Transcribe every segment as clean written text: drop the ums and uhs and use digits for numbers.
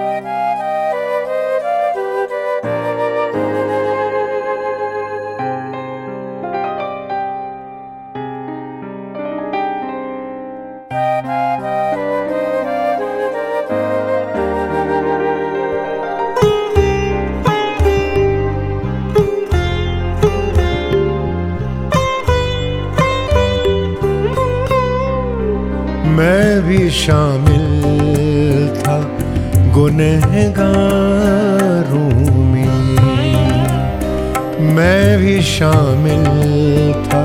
मैं भी शामिल था गुनहगारों में, मैं भी शामिल था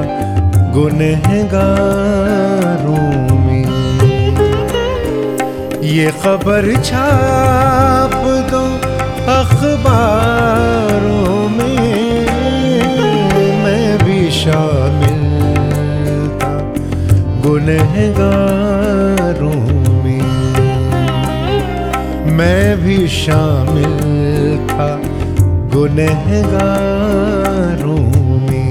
गुनहगारों में। ये खबर छाप दो अखबारों में, मैं भी शामिल था गुनहगारों में, मैं भी शामिल था गुनहगारों में।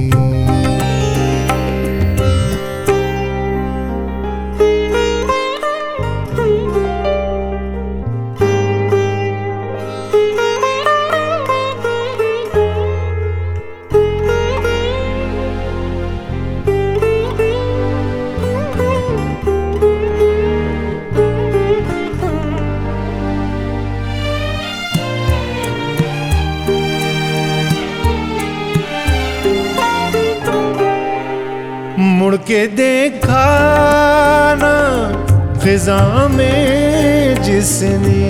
मुड़ के देखा ना ख़िज़ा में जिसने,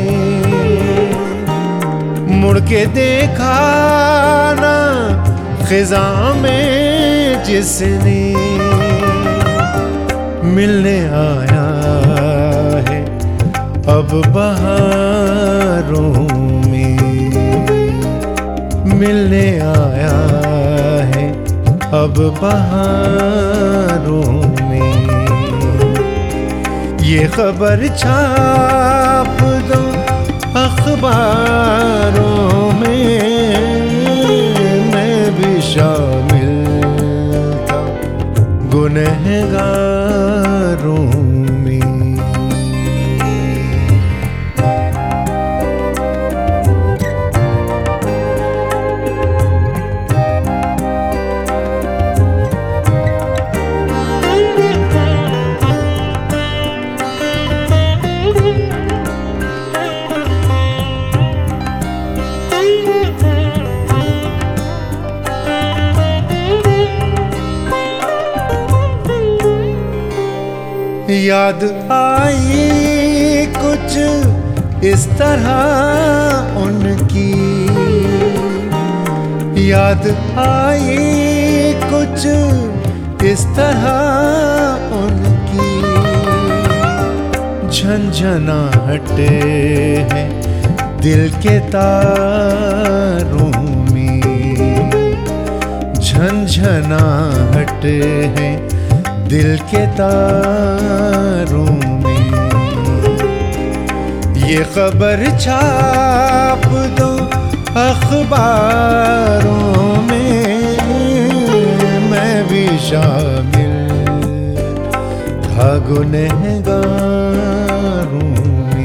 मुड़ के देखा ना ख़िज़ा में जिसने, मिलने आया है अब बहारों में, मिलने आया है अब बहारों में। ये खबर छाप दो अखबारों में, मैं भी शामिल था गुनहगारों में। याद आई कुछ इस तरह उनकी, याद आई कुछ इस तरह उनकी, झंझनाहट है दिल के तारों में, झंझनाहट है दिल के तारों में। ये खबर छाप दो अखबारों में, मैं भी शामिल था गुनहगारों में।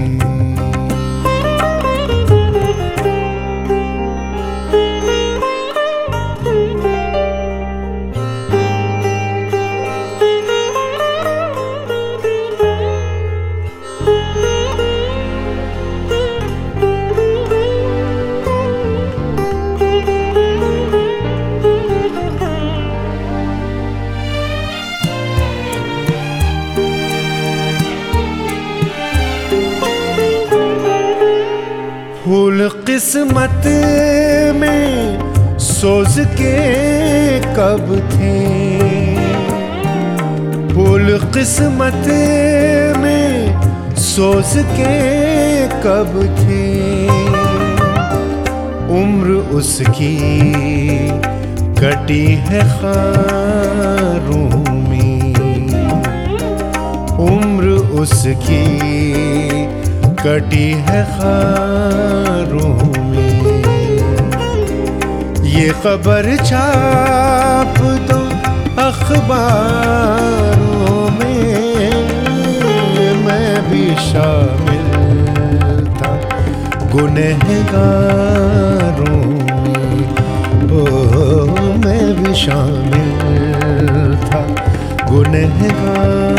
फूल किस्मत में सोच के कब थे, फूल किस्मत में सोच के कब थे, उम्र उसकी कटी है खारों में, उम्र उसकी कटी है खारों में। ये खबर छाप दो अखबारों में, मैं भी शामिल था गुनहगारों में ओ मैं भी शामिल था गुनहगारों